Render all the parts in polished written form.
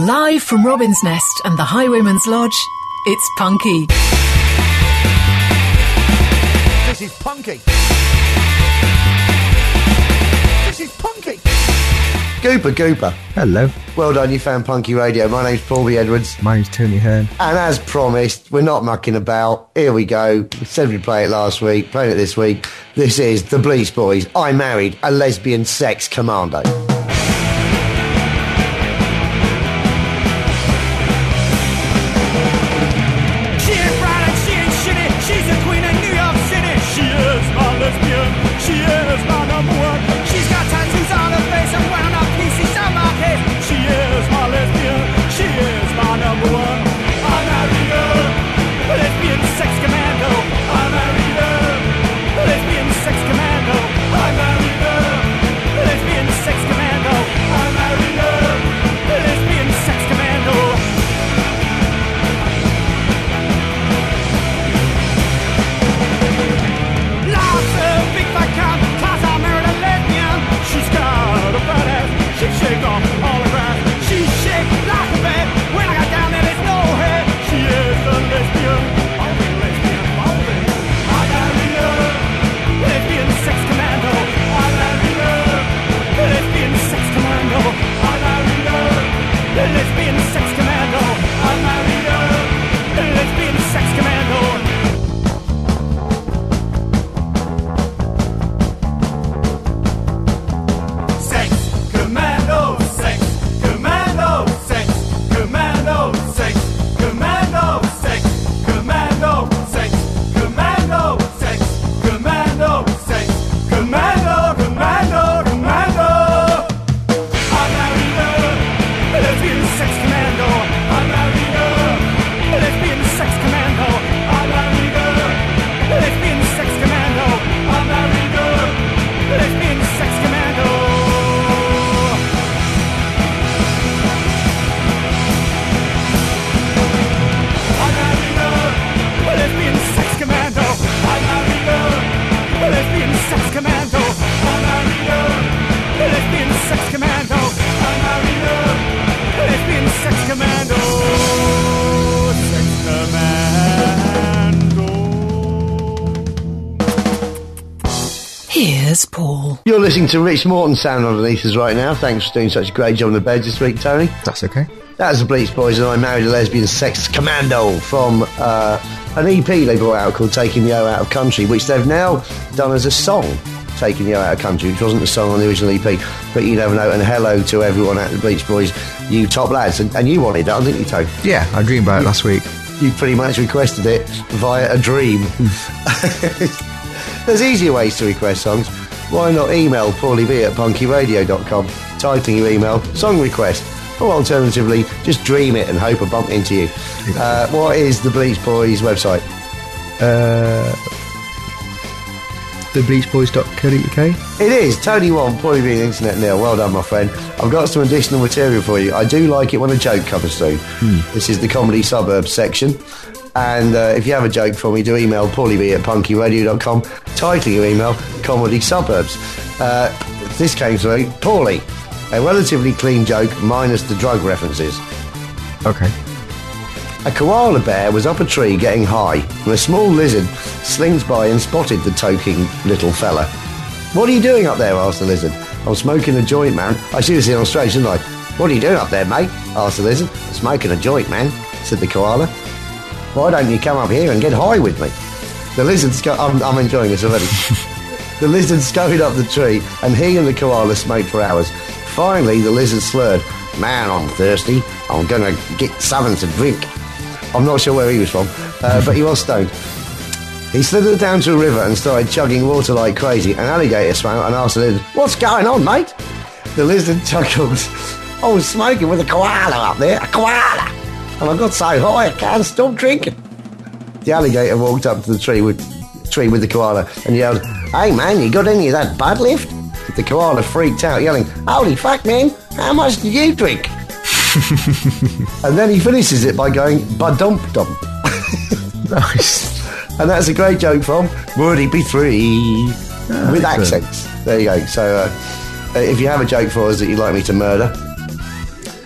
Live from Robin's Nest and the Highwayman's Lodge, it's Punky. This is Punky. This is Punky. Gooper. Hello. Well done, you found Punky Radio. My name's Paul B. Edwards. My name's Tony Hearn. And as promised, we're not mucking about. Here we go. We said we'd play it last week, playing it this week. This is the Bleach Boys. I Married a Lesbian Sex Commando. Paul. You're listening to Rich Morton sound underneath us right now. Thanks for doing such a great job on the bed this week, Tony. That's okay. That was the Bleach Boys and I Married a Lesbian Sex Commando from an EP they brought out called Taking the O Out of Country, which they've now done as a song, Taking the O Out of Country, which wasn't a song on the original EP, but you never know. And hello to everyone at the Bleach Boys, you top lads. And you wanted that, didn't you, Tony? Yeah, I dreamed about it last week. You pretty much requested it via a dream. There's easier ways to request songs. Why not email paulieb@punkyradio.com, typing your email, song request, or alternatively, just dream it and hope I bump into you. What is the Bleach Boys website? thebleachboys.co.uk. It is. Tony One, Paulie B, Internet Nil. Well done, my friend. I've got some additional material for you. I do like it when a joke comes through. This is the Comedy Suburbs section. And if you have a joke for me, do email paulieb@punkyradio.com, titling your email, Comedy Suburbs. This came through, Paulie, a relatively clean joke minus the drug references. Okay. A koala bear was up a tree getting high when a small lizard slings by and spotted the toking little fella. "What are you doing up there?" asked the lizard. "I'm smoking a joint, man. I should have seen on stage, didn't I?" "What are you doing up there, mate?" asked the lizard. "Smoking a joint, man," said the koala. "Why don't you come up here and get high with me?" The lizard's I'm enjoying this already. The lizard scurried up the tree and he and the koala smoked for hours. Finally, the lizard slurred, "Man, I'm thirsty. I'm going to get something to drink." I'm not sure where he was from, but he was stoned. He slithered down to a river and started chugging water like crazy. An alligator swam up and asked the lizard, "What's going on, mate?" The lizard chuckled, "I was smoking with a koala up there, a koala. And I got so high I can't stop drinking." The alligator walked up to the tree with the koala and yelled, "Hey man, you got any of that bud lift?" The koala freaked out, yelling, "Holy fuck, man, how much did you drink?" And then he finishes it by going, "Ba-dump-dump." Nice. And that's a great joke from Woody B3 with accents. There you go. So if you have a joke for us that you'd like me to murder,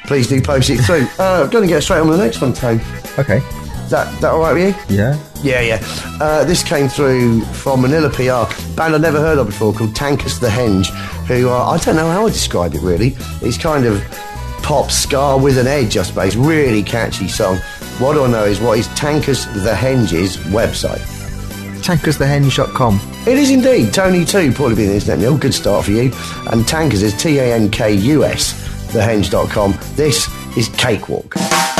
please do post it through. I'm going to get straight on the next one, Tone. Okay. Is that all right with you? Yeah. Yeah. This came through from Manila PR, band I've never heard of before, called Tankus the Henge, who I don't know how I describe it really. It's kind of pop ska with an edge, I suppose. Really catchy song. What do I know is what is Tankus the Henge's website? Tankusthehenge.com. It is indeed. Tony 2, probably being the internet nil. Good start for you. And Tankus is Tankus, thehenge.com. This is Cakewalk.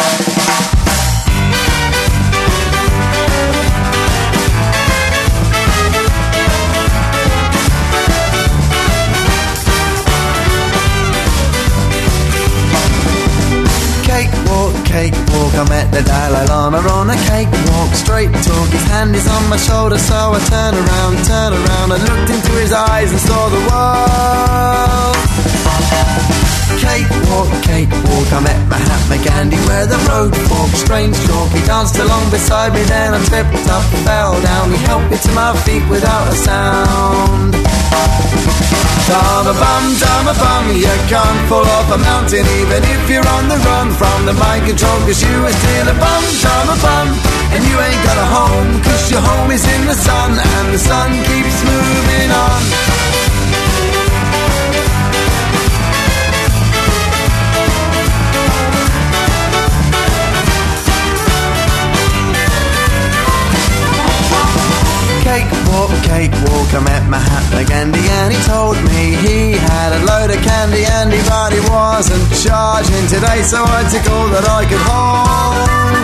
Cakewalk, I met the Dalai Lama on a cakewalk. Straight talk, his hand is on my shoulder, so I turn around. I looked into his eyes and saw the world. Cakewalk, I met Mahatma Gandhi where the road forked. Strange talk, he danced along beside me, then I tripped up, fell down. He helped me to my feet without a sound. Dama bum, you can't fall off a mountain even if you're on the run from the mind control, cause you are still a dama bum, and you ain't got a home, cause your home is in the sun, and the sun keeps moving on. Cakewalk, I met Mahatma Gandhi and he told me he had a load of candy and he but he wasn't charging today, so I took all that I could hold.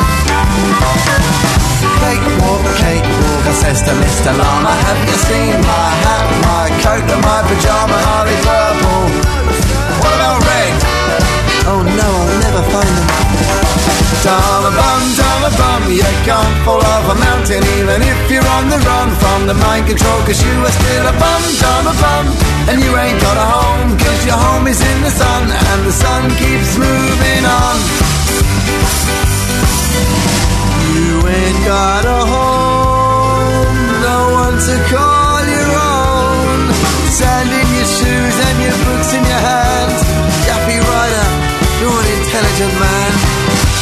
Cakewalk, I says to Mr. Lama, have you seen my hat, my coat and my pyjama? Are they purple? What about red? Oh no, I'll never find them. Dama bum, you can't fall off a mountain even if you're on the run from the mind control, cause you are still a dama bum, and you ain't got a home, cause your home is in the sun, and the sun keeps moving on. You ain't got a home, no one to call your own, sand in your shoes and your books in your hands. Yappy rider, you're an intelligent man.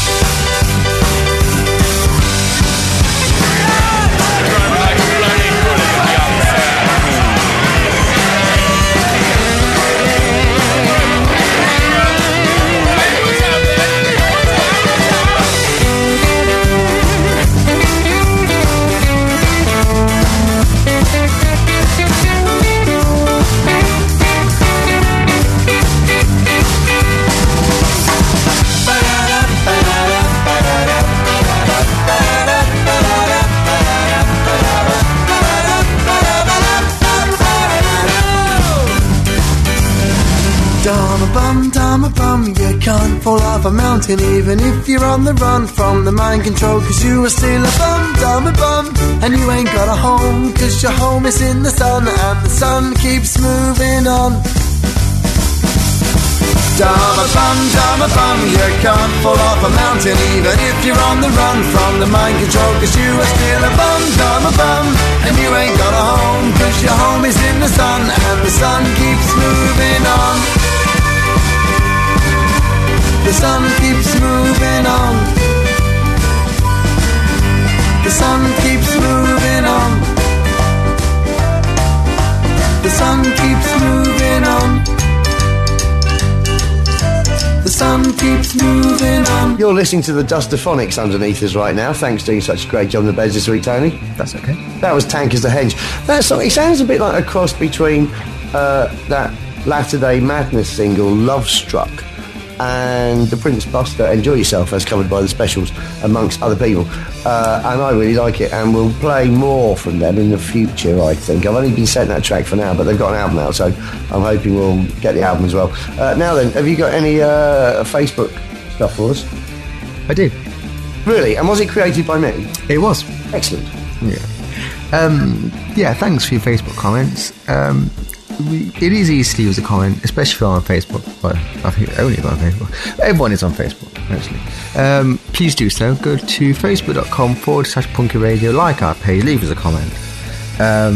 Dama bum, you can't fall off a mountain even if you're on the run from the mind control, cause you are still a dama bum, and you ain't got a home, cause your home is in the sun, and the sun keeps moving on. Dama bum, you can't fall off a mountain even if you're on the run from the mind control, cause you are still a dama bum, and you ain't got a home, cause your home is in the sun, and the sun keeps moving on. The sun keeps moving on. The sun keeps moving on. The sun keeps moving on. The sun keeps moving on. You're listening to the Dustaphonics underneath us right now. Thanks for doing such a great job on the beds this week, Tony. That's okay. That was Tankus the Henge. That song, it sounds a bit like a cross between that Latter Day Madness single, Love Struck, and the Prince Buster Enjoy Yourself, as covered by the Specials, amongst other people. And I really like it, and we'll play more from them in the future, I think. I've only been sent that track for now, but they've got an album out, so I'm hoping we'll get the album as well. Now then, have you got any Facebook stuff for us? I do. Really? And was it created by me? It was. Excellent. Yeah, thanks for your Facebook comments. It is easy to use a comment, especially on Facebook. Well, I think only on Facebook. Everyone is on Facebook, actually. Please do so. Go to facebook.com/Punky Radio, like our page, leave us a comment.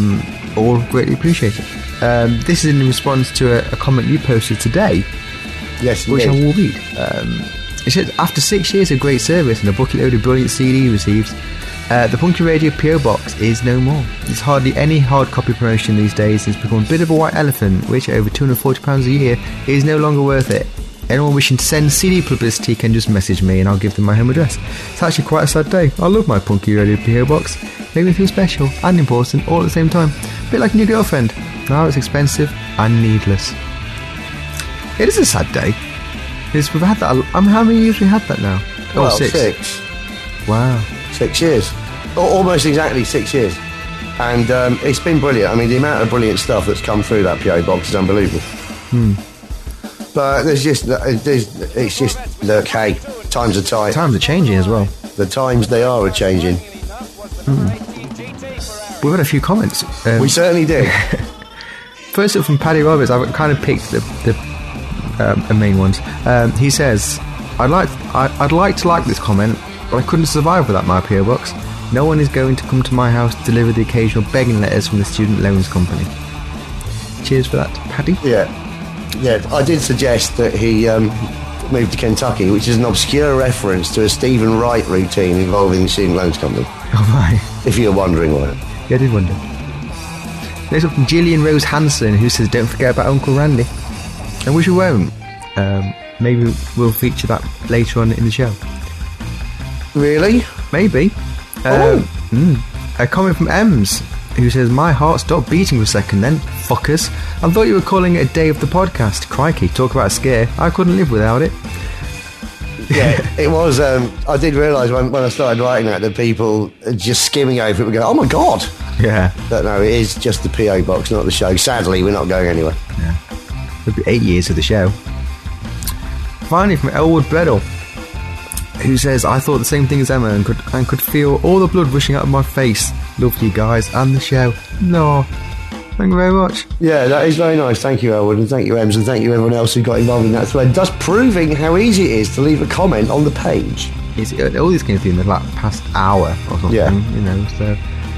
All greatly appreciated. This is in response to a comment you posted today Yes, which I indeed. will read. It says, after 6 years of great service and a bucket-load of brilliant CD received, the Punky Radio PO Box is no more. There's hardly any hard copy promotion these days. It's become a bit of a white elephant, which at over £240 a year is no longer worth it. Anyone wishing to send CD publicity can just message me and I'll give them my home address. It's actually quite a sad day. I love my Punky Radio PO Box. Make me feel special and important all at the same time. A bit like a new girlfriend. Now it's expensive and needless. It is a sad day. We've had that. How many years we had that now? Well, 6. Wow. 6 years. Almost exactly 6 years. And it's been brilliant. I mean, the amount of brilliant stuff that's come through that PO Box is unbelievable. But it's just, look, hey, times are tight. Times are changing as well. The times they are changing. We've had a few comments. We certainly did. First up from Paddy Roberts, I've kind of picked the main ones. He says, I'd like to like this comment, but I couldn't survive without my PO Box. No one is going to come to my house to deliver the occasional begging letters from the student loans company. Cheers for that, Paddy. Yeah, I did suggest that he moved to Kentucky, which is an obscure reference to a Stephen Wright routine involving the student loans company. Oh my. If you're wondering why. Yeah, I did wonder. Next up from Gillian Rose Hanson, who says, don't forget about Uncle Randy. I wish we won't. Maybe we'll feature that later on in the show. Really? Maybe. A comment from Ems, who says, my heart stopped beating for a second then, fuckers. I thought you were calling it a day of the podcast. Crikey, talk about a scare. I couldn't live without it. Yeah, it was. I did realise when I started writing that people just skimming over it would go, oh my God. Yeah. But no, it is just the PO Box, not the show. Sadly, we're not going anywhere. Yeah. It'll be 8 years of the show. Finally, from Elwood Bredel, who says, I thought the same thing as Emma and could feel all the blood rushing out of my face. Love you guys and the show. No. Thank you very much. Yeah, that is very nice. Thank you, Elwood, and thank you, Ems, and thank you everyone else who got involved in that thread, thus proving how easy it is to leave a comment on the page. All these came through in the past hour or something, Yeah. you know, so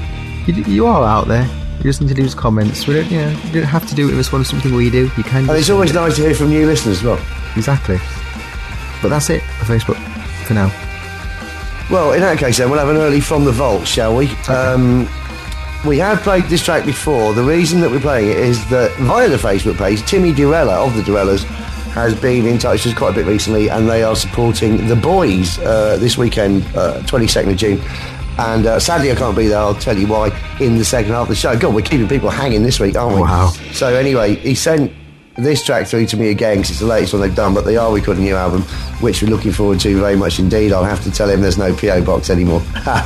you are out there. You just need to leave comments. You don't have to do it in response to something where you do. You can. And it's always nice to hear from new listeners as well. Exactly. But that's it for Facebook for now. Well, in that case then, we'll have an early From the Vault, shall we? Okay. We have played this track before. The reason that we're playing it is that via the Facebook page, Timmy Durella of the Durellas has been in touch with us quite a bit recently, and they are supporting The Boys this weekend, 22nd of June. And sadly I can't be there. I'll tell you why in the second half of the show. God, we're keeping people hanging this week, aren't we? Wow. So anyway, he sent this track through to me again because it's the latest one they've done, but they are recording a new album, which we're looking forward to very much indeed. I'll have to tell him there's no PO Box anymore.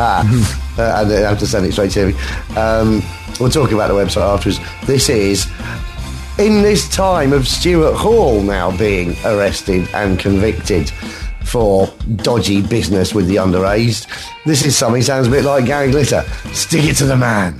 And I have to send it straight to him. We'll talk about the website afterwards. This is in this time of Stuart Hall now being arrested and convicted for dodgy business with the underaged. This is something sounds a bit like Gary Glitter. Stick it to the man.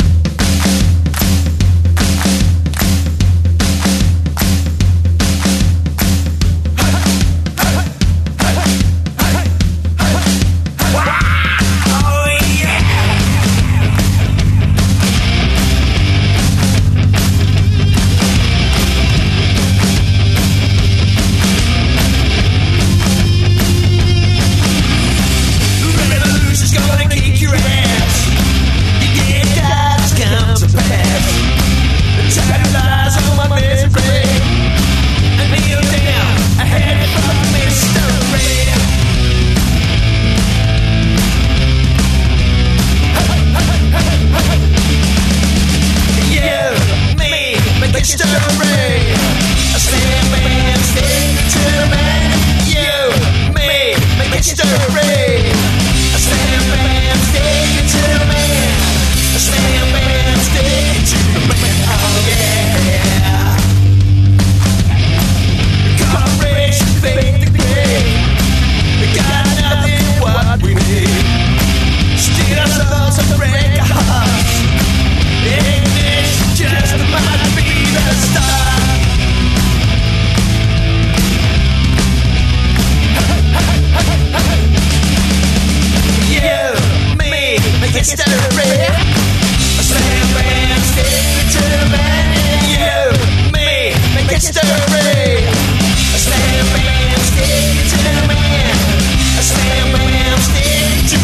History.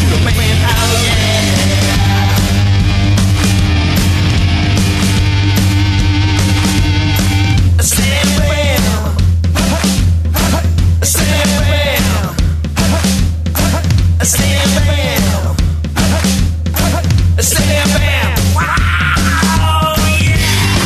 the man, oh yeah. Stand well, stand well, stand well, stand well. Wow, yeah.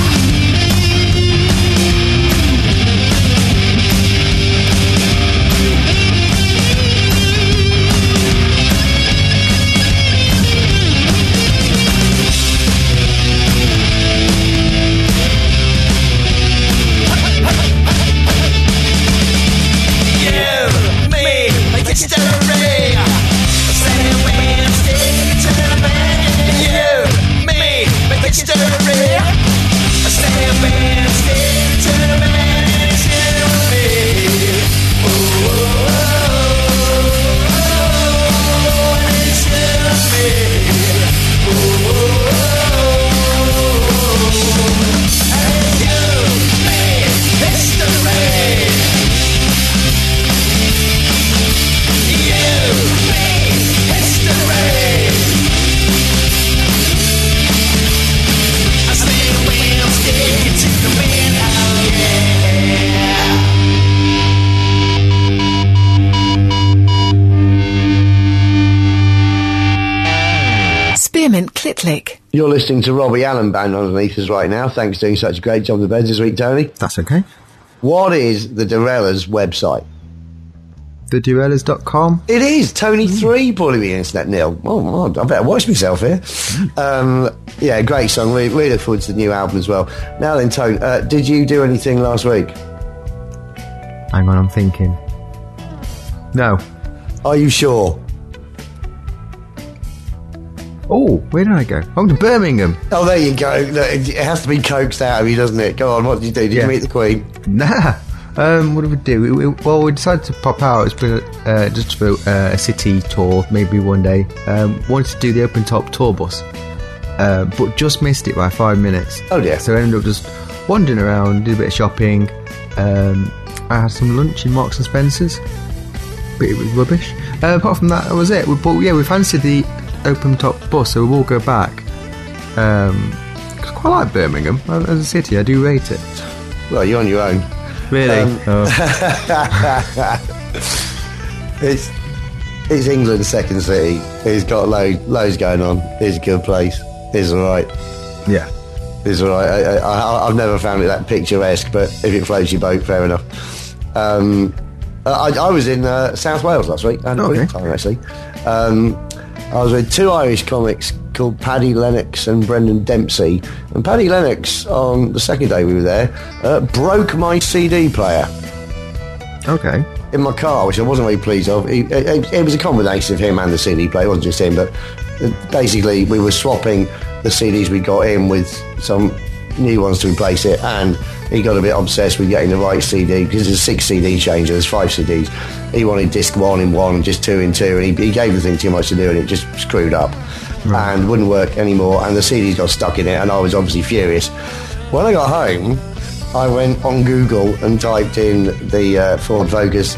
Spearmint Clitlick. You're listening to Robbie Allen Band underneath us right now. Thanks for doing such a great job on the beds this week, Tony. That's okay. What is the Dorellas website? TheDurellas.com. It is Tony 3 pulling the internet nil. Oh, I better watch myself here. Yeah, great song. We look forward to the new album as well. Now then, Tone, did you do anything last week? Hang on, I'm thinking. No. Are you sure? Oh, where did I go? I'm to Birmingham. Oh, there you go. Look, it has to be coaxed out of you, doesn't it? Go on, what did you do? Did you meet the Queen? Nah. What did we do? Well, we decided to pop out. It's been just for a city tour, maybe one day. Wanted to do the open top tour bus, but just missed it by 5 minutes. Oh dear. So I ended up just wandering around, did a bit of shopping. I had some lunch in Marks and Spencer's, but it was rubbish. Apart from that, that was it. We fancied the open top bus, so we will go back. I quite like Birmingham as a city. I do rate it. Well, you're on your own. Really? It's England's second city. It's got loads going on. It's a good place. It's alright. Yeah. It's alright. I've never found it that picturesque, but if it floats your boat, fair enough. I was in South Wales last week. I had a brilliant time, actually. I was with two Irish comics called Paddy Lennox and Brendan Dempsey. And Paddy Lennox, on the second day we were there, broke my CD player. Okay. In my car, which I wasn't very pleased of. It was a combination of him and the CD player. It wasn't just him, but basically we were swapping the CDs we got in with some new ones to replace it, and he got a bit obsessed with getting the right CD, because there's a 6 CD changer, there's 5 CDs. He wanted disc 1 in 1 and just 2 in 2, and he gave the thing too much to do, and it just screwed up and wouldn't work anymore, and the CDs got stuck in it, and I was obviously furious. When I got home, I went on Google and typed in the Ford Focus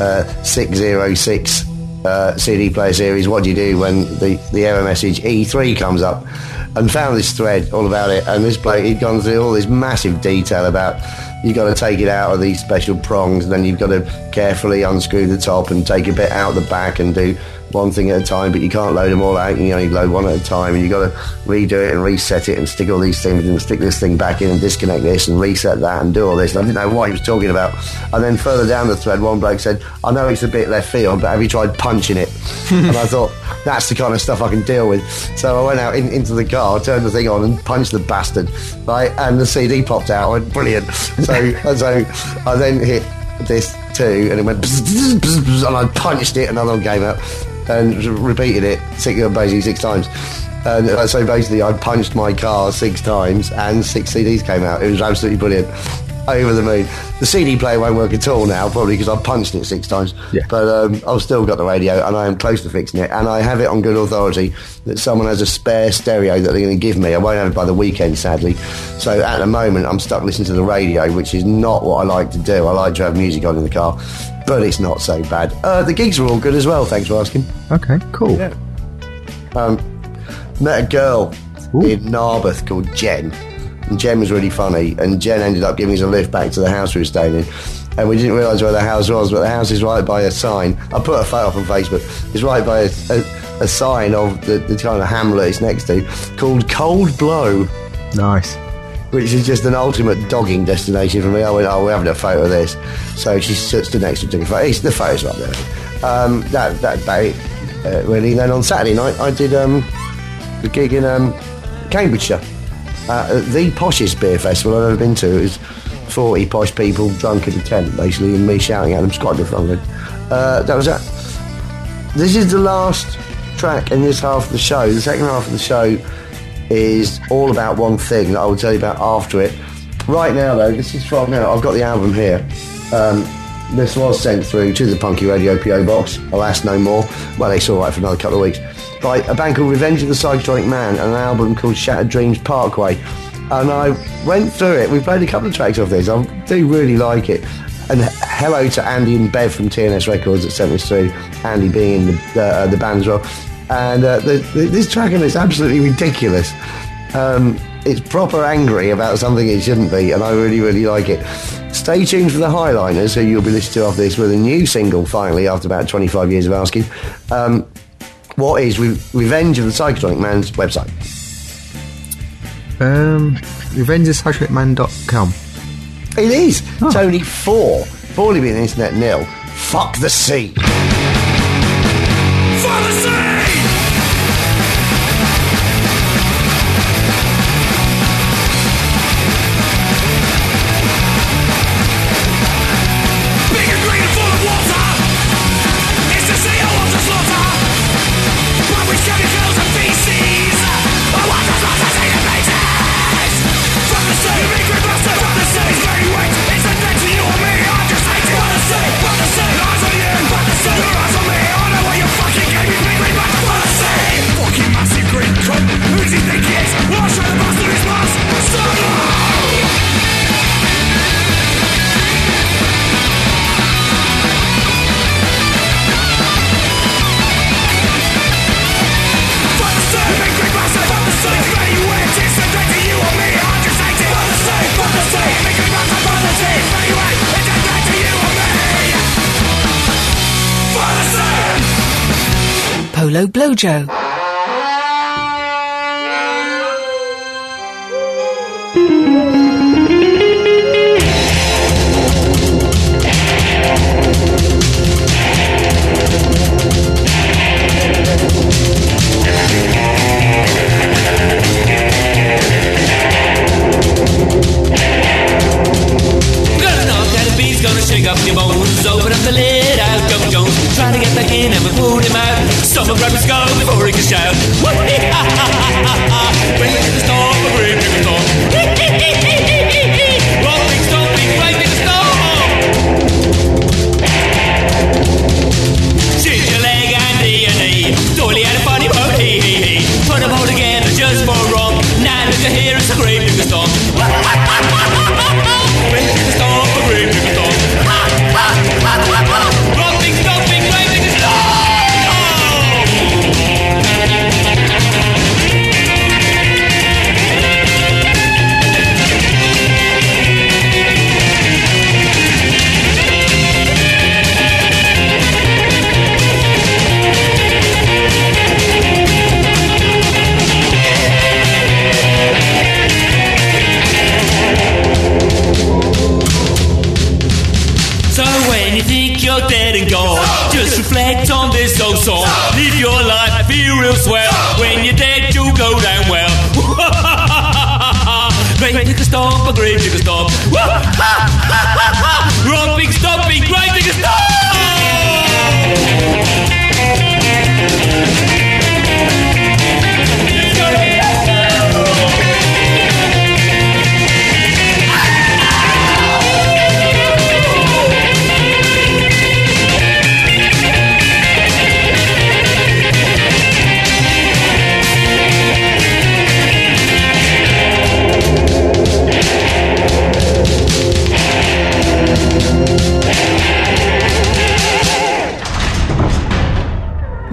606 CD player series, what do you do when the error message E3 comes up, and found this thread all about it. And this bloke, he'd gone through all this massive detail about you've got to take it out of these special prongs, and then you've got to carefully unscrew the top and take a bit out the back and do one thing at a time, but you can't load them all out, and you only load one at a time, and you've got to redo it and reset it and stick all these things and stick this thing back in and disconnect this and reset that and do all this. And I didn't know what he was talking about. And then further down the thread, one bloke said, I know it's a bit left field, but have you tried punching it? And I thought, that's the kind of stuff I can deal with. So I went out into the car, turned the thing on and punched the bastard, right? And the CD popped out. I went, brilliant. So I then hit this too, and it went bzz, bzz, bzz, bzz, and I punched it, another one came out, and repeated it basically 6 times. And so basically I punched my car 6 times and 6 CDs came out. It was absolutely brilliant. Over the moon. The CD player won't work at all now, probably because I punched it 6 times. Yeah. But I've still got the radio, and I am close to fixing it, and I have it on good authority that someone has a spare stereo that they're going to give me. I won't have it by the weekend, sadly. So at the moment I'm stuck listening to the radio, which is not what I like to do. I like to have music on in the car, but it's not so bad. The gigs were all good as well, thanks for asking. Okay, cool. Yeah. Met a girl in Narberth called Jen, and Jen was really funny, and Jen ended up giving us a lift back to the house we were staying in, and we didn't realise where the house was, but the house is right by a sign. I put a photo up on Facebook. It's right by a sign of the kind of hamlet it's next to, called Cold Blow. Nice. Which is just an ultimate dogging destination for me. I went, we're having a photo of this. So she stood next to me, took a photo. The photos are up there. That's about it, really. Then on Saturday night, I did a gig in Cambridgeshire. The poshest beer festival I've ever been to. It was 40 posh people drunk in a tent, basically, and me shouting at them. It's quite good fun. That was that. This is the last track in this half of the show. The second half of the show is all about one thing that I will tell you about after it. Right now, though, this is from now. I've got the album here. This was sent through to the Punky Radio PO Box. Alas, no more. Well, it's all right for another couple of weeks. By a band called Revenge of the Psychotronic Man and an album called Shattered Dreams Parkway. And I went through it. We played a couple of tracks off this. I do really like it. And hello to Andy and Bev from TNS Records that sent this through. Andy being in the band as well. And this track is absolutely ridiculous. It's proper angry about something it shouldn't be, and I really, really like it. Stay tuned for the Highliners, who you'll be listening to after this, with a new single, finally, after about 25 years of asking. What is Revenge of the Psychotronic Man's website? RevengeofPsychotronic.com. It is. Oh. It's only 4. Poorly being internet nil. Fuck the sea. For the sea! Big and green and full of water. It's the sea I want to slaughter. But with chemicals and feces. I want to slaughter sea and faces. From the sea, big green bastard. From the sea, it's very wet. It's a threat to you or me. I just hate it. From the sea, eyes on you. From the sea, your eyes on me. I know what you fucking gave me. Big green bastard. From the sea, fucking massive green cunt. Who does he think he is? I'll show the bastard his mask. Solo! Polo Blowjo. Shake up your bones, open up the lid, out come Jones. Try to get back in and we pulled him out. Someone grab his skull before he can shout. Bring me to the store, bring me to the store. Rolling, stomping, right in the store. Shoot your leg and knee. Doily had a funny boat, he. Put them all together just for wrong. Now look at here, it's a great big storm. Bring me to the store, bring me to the store. Rocking, stomping, raving the you're dead and gone. Just reflect on this old song. Live your life, feel real swell. When you're dead, you'll go down well. Great digger stomp, a great digger stomp. Romping, stomping, great digger stomp.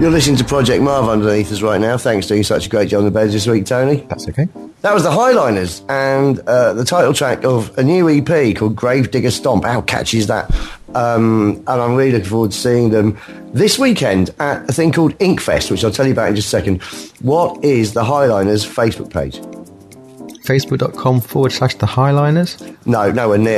You're listening to Project Marv underneath us right now. Thanks for doing such a great job on the beds this week, Tony. That's okay. That was the Highliners and the title track of a new EP called Gravedigger Stomp. How catchy is that? And I'm really looking forward to seeing them this weekend at a thing called Inkfest, which I'll tell you about in just a second. What is the Highliners Facebook page? Facebook.com/The Highliners. No, nowhere near.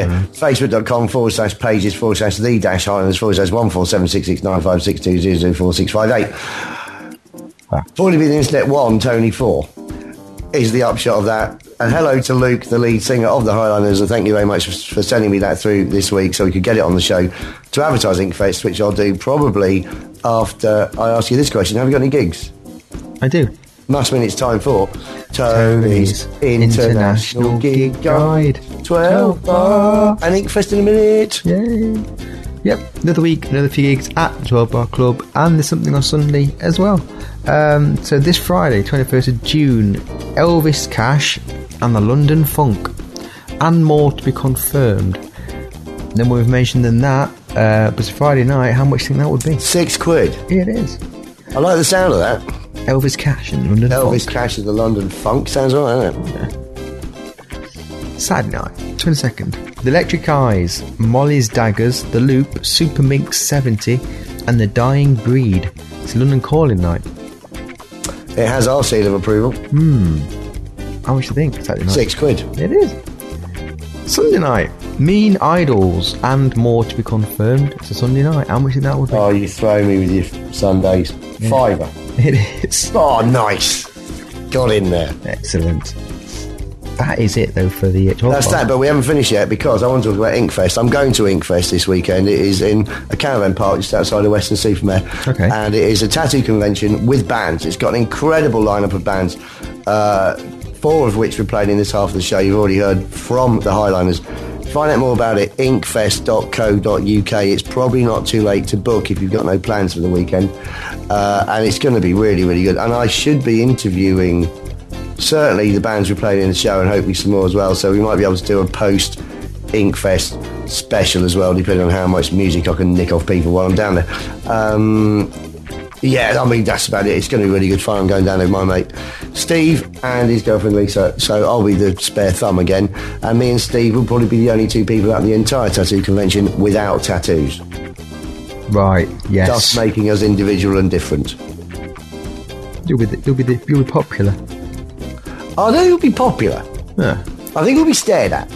Facebook.com/pages/the-Highliners/147669562004658. Wow. Probably be the Internet 1, Tony 4 is the upshot of that. And hello to Luke, the lead singer of the Highliners, and thank you very much for sending me that through this week so we could get it on the show to advertise Inkfest, which I'll do probably after I ask you this question. Have you got any gigs? I do. Must mean it's time for Tony's International Gig Guide. 12 bar and Inkfest in a minute. Yay. Yep, another week, another few gigs at the 12 Bar Club, and there's something on Sunday as well. So this Friday, 21st of June, Elvis Cash and the London Funk, and more to be confirmed. No more information than that, but it's Friday night. How much do you think that would be? £6. Yeah, it is. I like the sound of that. Elvis Cash and the London Elvis Funk. Cash and the London Funk sounds all right, doesn't it? Saturday night, 22nd. The Electric Eyes, Molly's Daggers, The Loop, Super Minx 70, and The Dying Breed. It's London Calling Night. It has our seal of approval. How much do you think Saturday night? £6. It is. Sunday night, Mean Idols, and more to be confirmed. It's a Sunday night. How much do you think that would be? Oh, you throw me with your Sundays. £5. It is. Oh, nice. Got in there. Excellent. That is it, though, for the 12 That's bar. that, but we haven't finished yet because I want to talk about Inkfest. I'm going to Inkfest this weekend. It is in a caravan park just outside of Weston-super-Mare. Okay. And it is a tattoo convention with bands. It's got an incredible lineup of bands, 4 of which were played in this half of the show. You've already heard from the Highliners. Find out more about it, inkfest.co.uk. It's probably not too late to book if you've got no plans for the weekend. And it's going to be really, really good. And I should be interviewing certainly the bands we played in the show and hopefully some more as well, so we might be able to do a post Inkfest special as well, depending on how much music I can nick off people while I'm down there. Yeah, I mean, that's about it. It's going to be really good fun. I'm going down there with my mate Steve and his girlfriend Lisa, so I'll be the spare thumb again, and me and Steve will probably be the only 2 people at the entire tattoo convention without tattoos, Right, yes. thus making us individual and different. You'll be popular. I know you'll be popular. Yeah. I think we'll be stared at.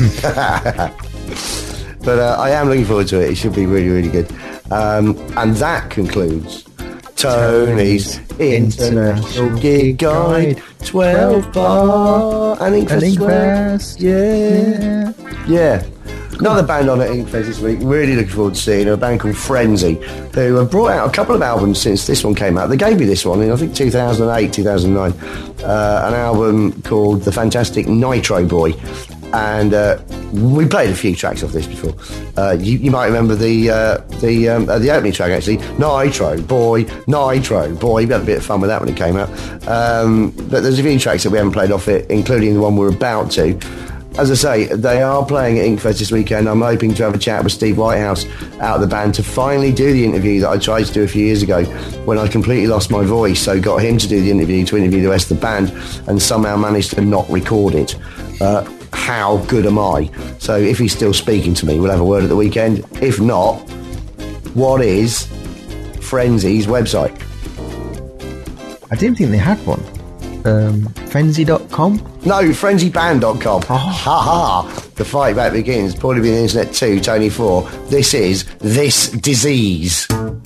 But I am looking forward to it. It should be really, really good. And that concludes Tony's International Gig Guide 12 bar and Inkfest. Yeah. Another band on at Inkfest this week. Really looking forward to seeing a band called Frenzy, who have brought out a couple of albums since this one came out. They gave me this one in, I think, 2008, 2009. An album called The Fantastic Nitro Boy. And we played a few tracks off this before. You might remember the opening track, actually. Nitro Boy. We had a bit of fun with that when it came out. But there's a few tracks that we haven't played off it, including the one we're about to. As I say, they are playing at Inkfest this weekend. I'm hoping to have a chat with Steve Whitehouse out of the band to finally do the interview that I tried to do a few years ago when I completely lost my voice. So got him to do the interview, to interview the rest of the band, and somehow managed to not record it. How good am I? So if he's still speaking to me, we'll have a word at the weekend. If not, what is Frenzy's website? I didn't think they had one. Frenzy.com? No, FrenzyBand.com. Ha ha. The fight back begins. Probably be the Internet 2, Tony 4. This is This Disease.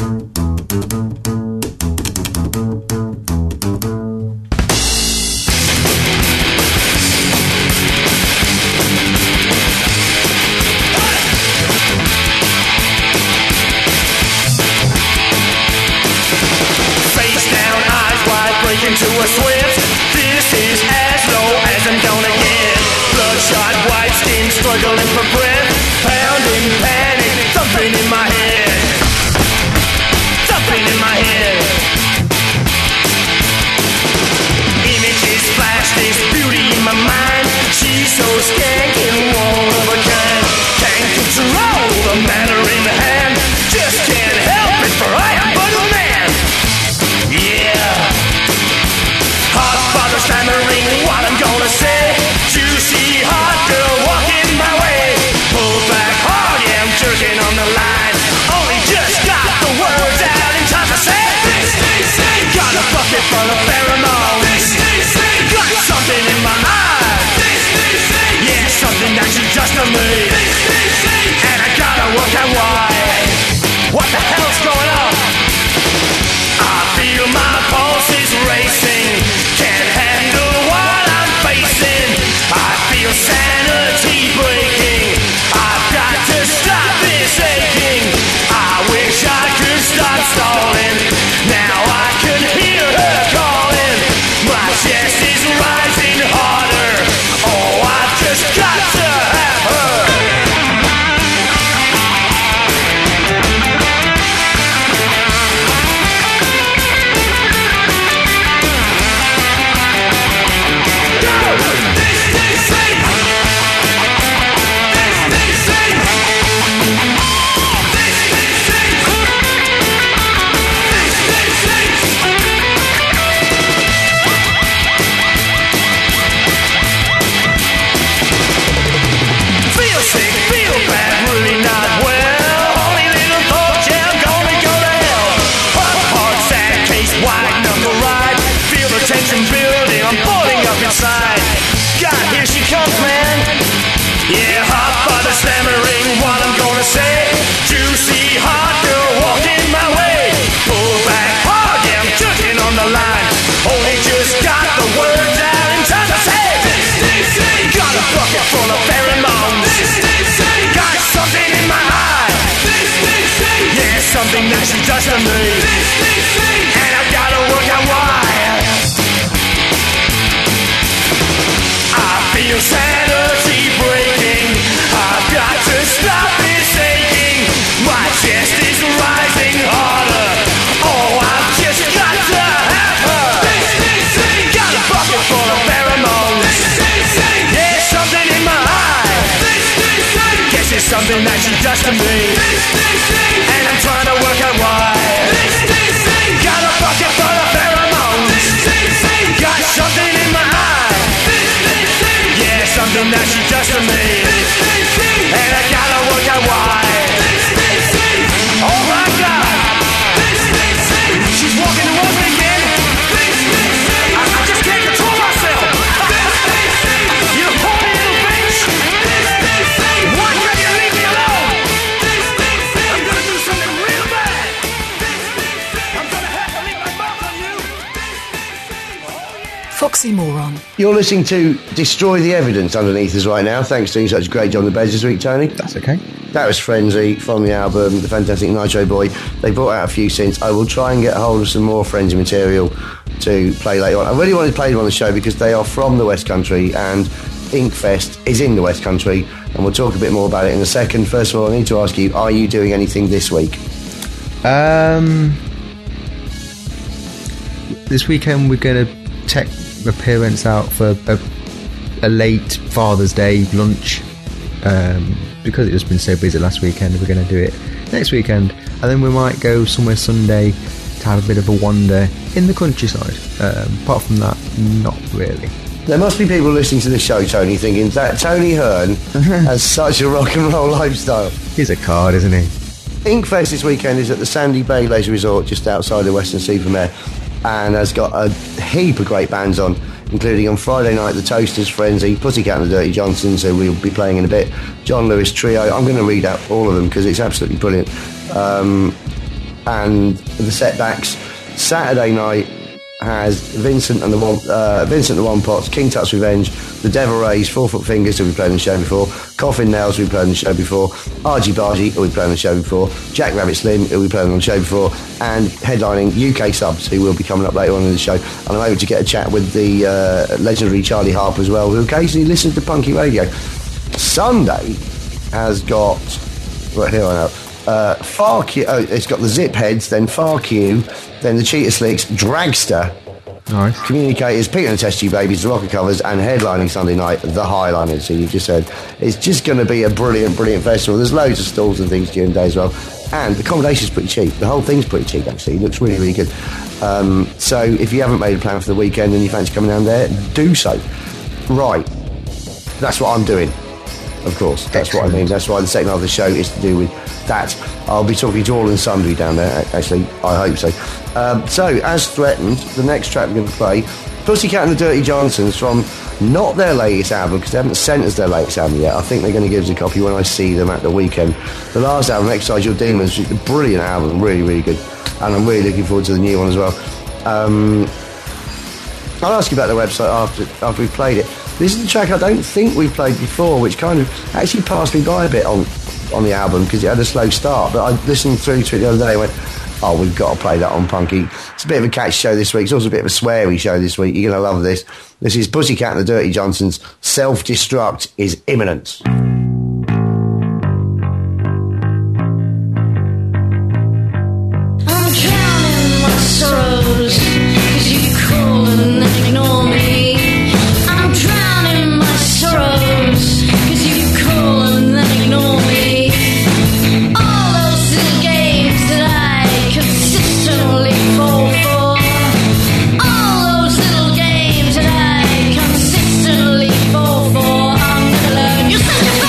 Face down, eyes wide, breaking to a swift. This is as low as I'm gonna get. Bloodshot, white skin, struggling for breath. Pounding panic, thumping in my head. Thumping in my head. Images flash, this beauty in my mind. She's so skanky and one of a kind. Can't control the matter in the hand. Just can't help it, for I am but a man. that she does to me, and I gotta work out why. I feel sanity breaking. I've got to stop this aching. My chest is rising harder. Oh, I've just got to have her. Got a bucket full of pheromones. Yeah, something in my eye. Guess it's something that she does to me, and I'm trying to work out why. Got a bucket full of pheromones. Got something in my eye. Yeah, something that she does to me, and I gotta work out why. Oh my God, she's walking towards me again. I just can't control myself. You horny little bitch. Why can't you leave me alone? I'm gonna do something real bad. I'm gonna have to leave my mark on you. Foxy Moron. You're listening to Destroy the Evidence underneath us right now. Thanks for doing such a great job on the beds this week, Tony. That's okay. That was Frenzy from the album The Fantastic Nitro Boy. They brought out a few since. I will try and get a hold of some more Frenzy material to play later on. I really wanted to play them on the show because they are from the West Country and Inkfest is in the West Country, and we'll talk a bit more about it in a second. First of all, I need to ask you, are you doing anything this week? This weekend we're going to take my parents out for a late Father's Day lunch. Because it's been so busy last weekend, we're going to do it next weekend, and then we might go somewhere Sunday to have a bit of a wander in the countryside. Apart from that, not really. There must be people listening to this show, Tony, thinking that Tony Hearn has such a rock and roll lifestyle. He's a card, isn't he? Inkfest this weekend is at the Sandy Bay Leisure Resort just outside the Weston-super-Mare, and has got a heap of great bands on, including on Friday night the Toasters, Frenzy, Pussycat and the Dirty Johnsons, who we'll be playing in a bit, John Lewis Trio. I'm going to read out all of them because it's absolutely brilliant. And the setbacks, Saturday night has Vincent and the One Pots, King Tut's Revenge, the Devil Rays, 4 Foot Fingers, who we played on the show before, Coffin Nails, who we played on the show before, Argy Bargy, who we played on the show before, Jack Rabbit Slim, who we played on the show before, and headlining UK Subs, who will be coming up later on in the show. And I'm able to get a chat with the legendary Charlie Harper as well, who occasionally listens to Punky Radio. Sunday has got, right here I know, Far Q. Oh, it's got the Zip Heads, then Far Q, then the Cheetah Slicks, Dragster, Nice. Communicators, Peter and the Test Tube Babies, the Rocker Covers, and headlining Sunday night, the Highliners. So you've just heard, it's just going to be a brilliant, brilliant festival. There's loads of stalls and things during the day as well, and the accommodation's pretty cheap. The whole thing's pretty cheap, actually. It looks really, really good. So if you haven't made a plan for the weekend and you fancy coming down there, do so. Right, that's what I'm doing. Of course, that's what I mean. That's why the second half of the show is to do with that. I'll be talking to all and sundry down there, actually. I hope so. So, as threatened, the next track we're going to play, Pussycat and the Dirty Johnsons, from not their latest album, because they haven't sent us their latest album yet. I think they're going to give us a copy when I see them at the weekend. The last album, Exercise Your Demons, is a brilliant album, really, really good. And I'm really looking forward to the new one as well. I'll ask you about the website after we've played it. This is a track I don't think we've played before, which kind of actually passed me by a bit on the album because it had a slow start. But I listened through to it the other day and went, oh, we've got to play that on Punky. It's a bit of a catchy show this week. It's also a bit of a sweary show this week. You're going to love this. This is Pussycat and the Dirty Johnsons. Self-destruct is imminent. I'm drowning my sorrows, 'cause you call and then ignore me. I'm drowning my sorrows, 'cause you call and then ignore me. All those little games that I consistently fall for. All those little games that I consistently fall for. I'm gonna learn you.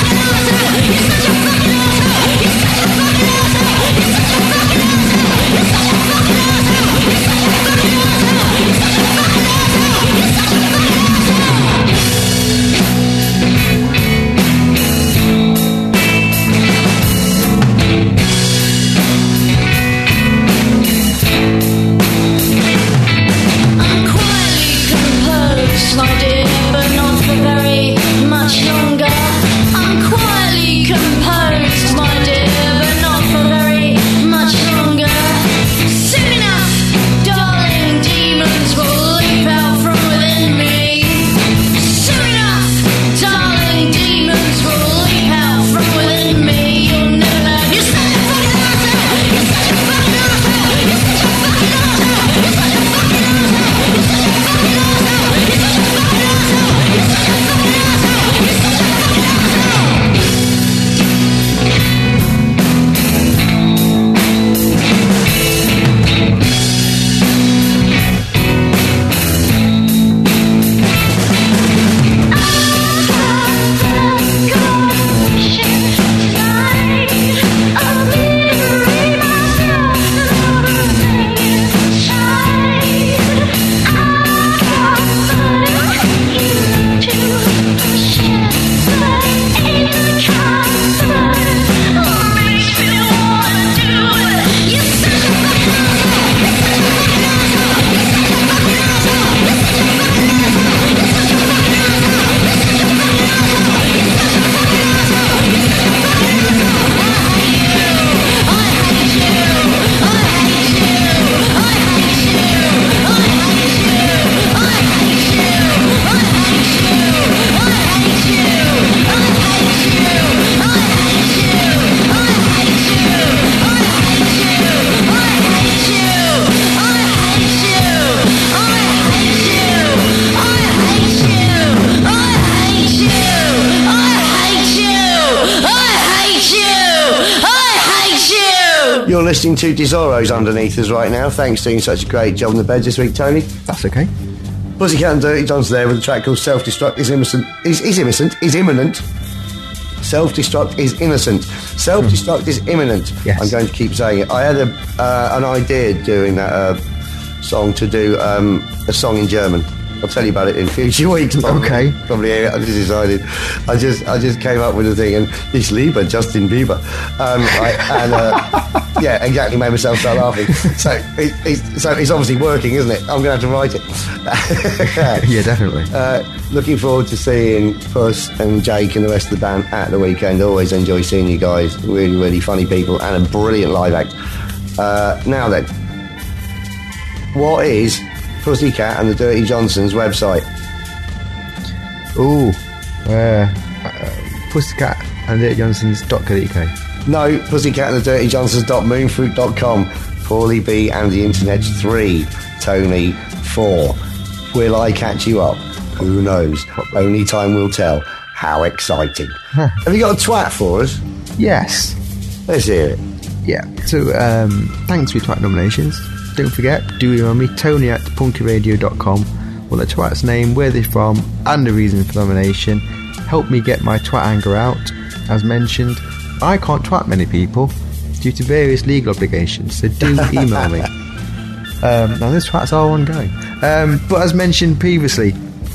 listening to Desoros underneath us right now. Thanks for doing such a great job on the bed this week, Tony. That's okay. Pussycat and Dirty John's there with a track called Self-Destruct is Innocent. Is imminent. Self-destruct is innocent. Self-destruct is imminent. Yes. I'm going to keep saying it. I had an idea doing that song to do a song in German. I'll tell you about it in future weeks. Probably. Okay. Probably. I just decided. I just came up with a thing, and Ich liebe Justin Bieber. Yeah, exactly. Made myself start laughing. So it's obviously working, isn't it? I'm going to have to write it. Yeah, definitely. Looking forward to seeing Puss and Jake and the rest of the band at the weekend. Always enjoy seeing you guys. Really, really funny people and a brilliant live act. Now then, what is Pussycat and the Dirty Johnsons website? Ooh, Pussycat and the Dirty Johnsons.co.uk. No, Pussycat and the Dirty Johnsons.moonfruit.com. Paulie B and the Internet 3. Tony 4. Will I catch you up? Who knows? Only time will tell. How exciting. Have you got a twat for us? Yes. Let's hear it. Yeah. So, thanks for your twat nominations. Don't forget, do email me, Tony at punkyradio.com, with the twat's name, where they're from, and the reason for nomination. Help me get my twat anger out. As mentioned, I can't twat many people due to various legal obligations, so do email me. Now, those twats are ongoing. But as mentioned previously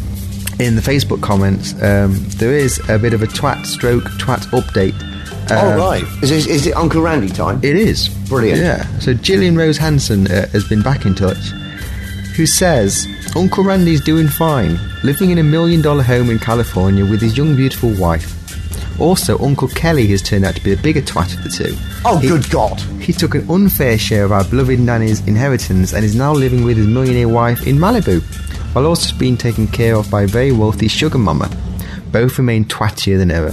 in the Facebook comments, there is a bit of a twat update. Right. Is it Uncle Randy time? It is. Brilliant. Yeah. So Gillian Rose Hanson has been back in touch, who says, Uncle Randy's doing fine, living in $1 million home in California with his young, beautiful wife. Also, Uncle Kelly has turned out to be the bigger twat of the two. Oh, good God. He took an unfair share of our beloved nanny's inheritance and is now living with his millionaire wife in Malibu, while also being taken care of by a very wealthy sugar mama. Both remain twattier than ever.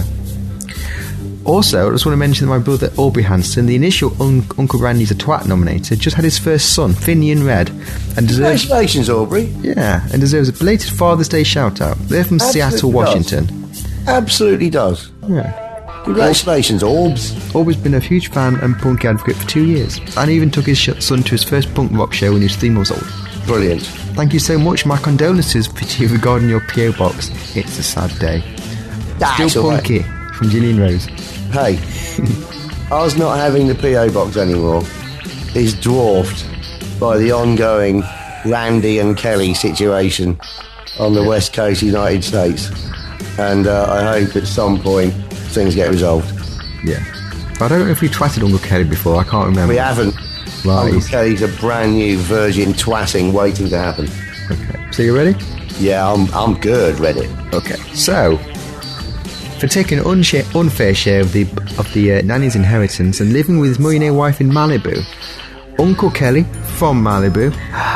Also, I just want to mention that my brother Aubrey Hanson, the initial Uncle Randy's a Twat nominator, just had his first son, Finian Red, and deserves... Congratulations, Aubrey. Yeah, and deserves a belated Father's Day shout-out. They're from Seattle, Washington. Absolutely does. Yeah. Congratulations, Orbs. Aubrey's been a huge fan and punk advocate for 2 years, and even took his son to his first punk rock show when he was 3 months old. Brilliant. Thank you so much. My condolences to you regarding your P.O. box. It's a sad day. That's Still all right. punky, from Gillian Rose. Hey, us not having the P.O. box anymore is dwarfed by the ongoing Randy and Kelly situation on the West Coast United States. And I hope at some point things get resolved. Yeah. I don't know if we twatted Uncle Kelly before, I can't remember. We haven't. Right. Uncle Kelly's a brand new virgin twatting waiting to happen. Okay. So you ready? Yeah, I'm good, ready. Okay. So, for taking an unfair share of the nanny's inheritance and living with his millionaire wife in Malibu, Uncle Kelly from Malibu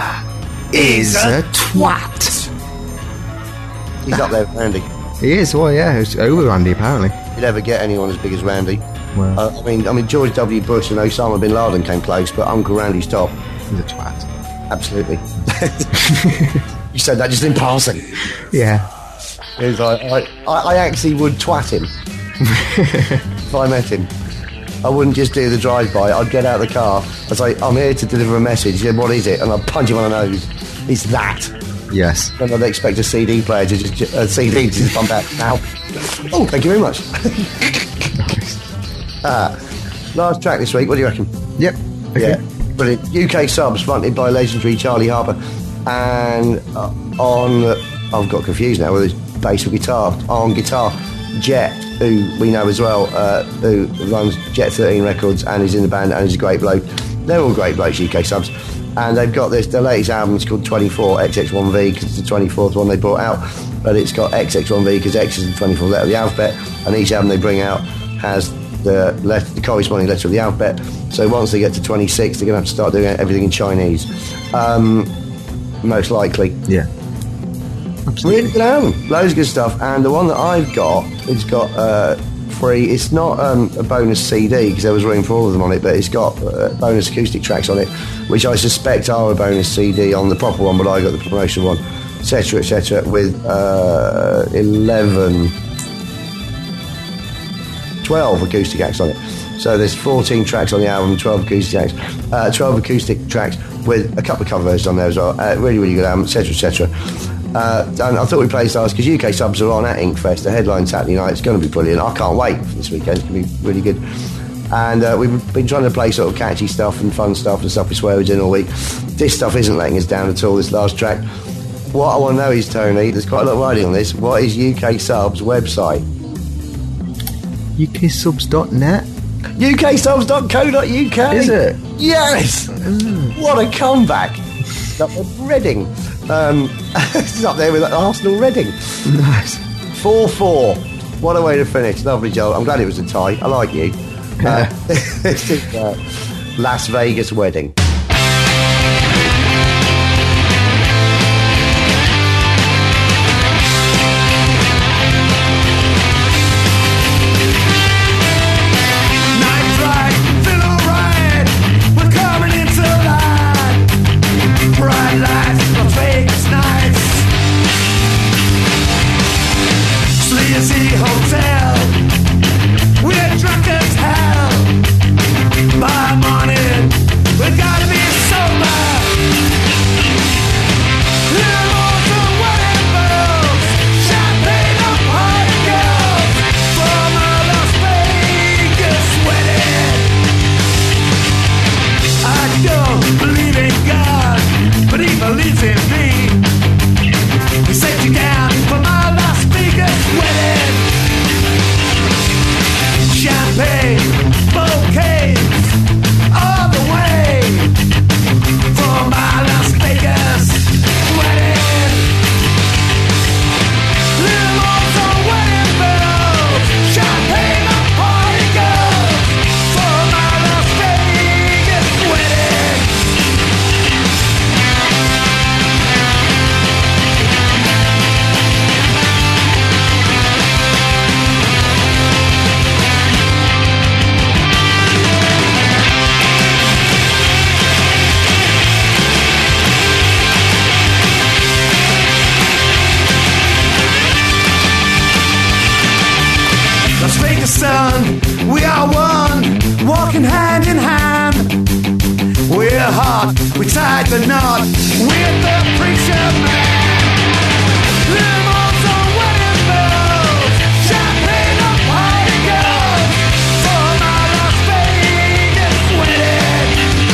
is a twat. He's up there with Randy. He is. Well, yeah, it's over Randy apparently. You'd never get anyone as big as Randy. Well, I mean, George W. Bush and Osama bin Laden came close, but Uncle Randy's top. he's a twat. Absolutely. You said that just in passing. Yeah. It's like, I actually would twat him if I met him. I wouldn't just do the drive-by. I'd get out of the car. I'd say, I'm here to deliver a message. He said, what is it? And I'd punch him on the nose. It's that. Yes. And I'd expect a CD player to just pump out. Now. Oh, thank you very much. Last track this week. What do you reckon? Yep. Okay. Yeah, brilliant. UK subs fronted by legendary Charlie Harper, and I've got confused now with his bass or guitar. On guitar, Jet, who we know as well, who runs Jet 13 Records and is in the band and is a great bloke. They're all great blokes, UK subs, and they've got their latest album. It's called 24 XX1V because it's the 24th one they brought out, but it's got XX1V because X is the 24th letter of the alphabet, and each album they bring out has the corresponding letter of the alphabet. So once they get to 26, they're going to have to start doing everything in Chinese, most likely. Yeah. Absolutely. Really good album, loads of good stuff. And the one that I've got, it's got free. It's not a bonus CD because there was room for all of them on it, but it's got bonus acoustic tracks on it, which I suspect are a bonus CD on the proper one, but I got the promotional one, etc., with 12 acoustic acts on it. So there's 14 tracks on the album, 12 acoustic tracks, 12 acoustic tracks with a couple of cover versions on there as well. Really, really good album, etc., etc. And I thought we'd play stars because UK Subs are on at Inkfest. The headline Saturday night. It's going to be brilliant. I can't wait for this weekend. It's going to be really good. And we've been trying to play sort of catchy stuff and fun stuff and stuff we swear we're doing all week. This stuff isn't letting us down at all, this last track. What I want to know is, Tony, there's quite a lot of writing on this. What is UK Subs' website? UKSubs.net? UKSubs.co.uk? Is it? Yes! What a comeback. Up with Reading. It's up there with Arsenal Reading. Nice. 4-4. What a way to finish. Lovely, Joel. I'm glad it was a tie. I like you. This is Las Vegas Wedding. We are one, walking hand in hand. We're hot, we tied the knot with the preacher man. Limos on wedding bells, champagne on party girls, for my Las Vegas wedding.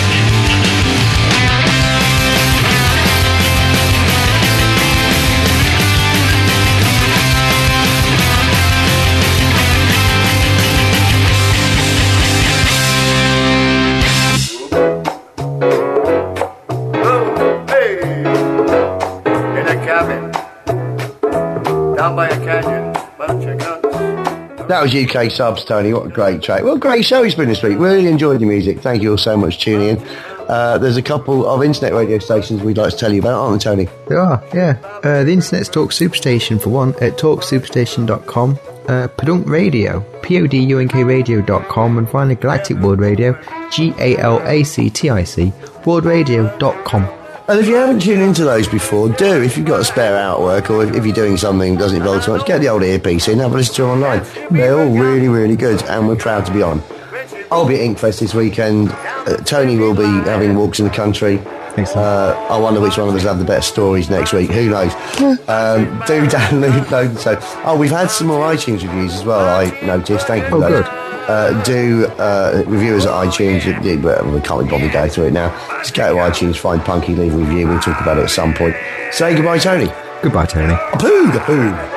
That was UK Subs, Tony. What a great track. What a great show it's been this week. Really enjoyed the music. Thank you all so much for tuning in. There's a couple of internet radio stations we'd like to tell you about, aren't there, Tony? There are, yeah. The internet's Talk Superstation for one, at talksuperstation.com. Podunk Radio, podunkradio.com, and finally Galactic World Radio, GALACTIC, worldradio.com. And if you haven't tuned into those before, do. If you've got a spare hour at work, or if you're doing something that doesn't involve too much, get the old earpiece in, have a listen to them online. They're all really, really good, and we're proud to be on. I'll be at Inkfest this weekend. Tony will be having walks in the country. I wonder which one of us will have the better stories next week. Who knows? Do download. So, we've had some more iTunes reviews as well, I noticed. Thank you for those. Good. Reviewers at iTunes. We can't be bothered going through it now. Just go to iTunes, find Punky, leave a review. We'll talk about it at some point. Say goodbye, Tony. Goodbye, Tony. A poo.